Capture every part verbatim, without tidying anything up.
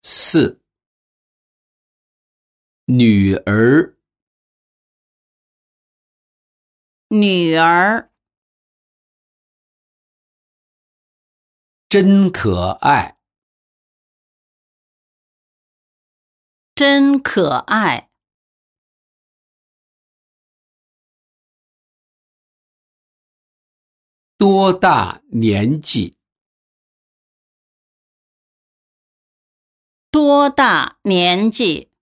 四、女儿， 女儿， 真可爱， 真可爱。 多大年纪？ 多大年纪？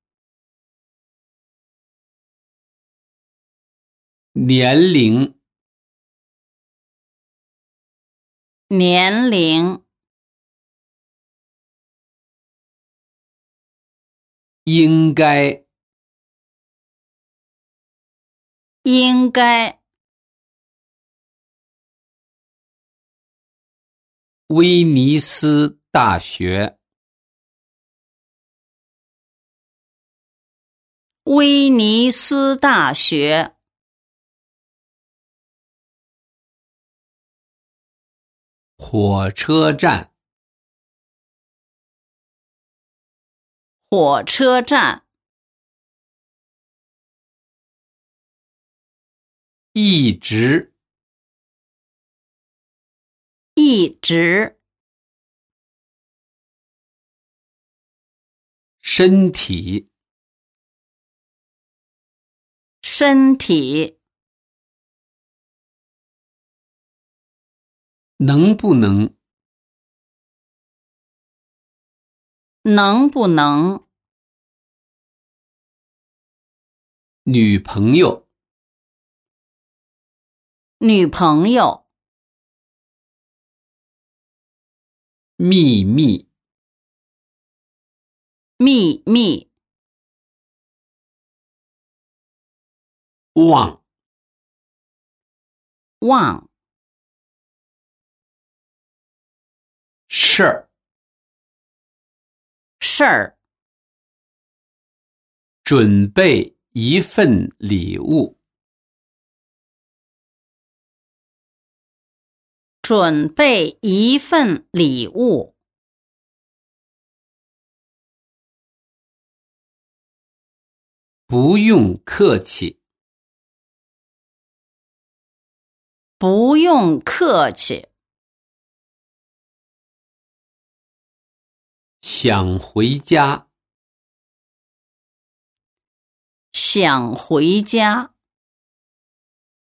年龄， 年龄， 应该， 应该。 威尼斯大学， 威尼斯大学， 火车站， 火车站， 一直， 一直。 身体， 身体， 能不能， 能不能。 女朋友， 女朋友， 秘密， 秘密。 忘， 忘， 事儿， 事儿。 准备一份礼物， 准备一份礼物。 不用客气， 不用客气。 想回家， 想回家。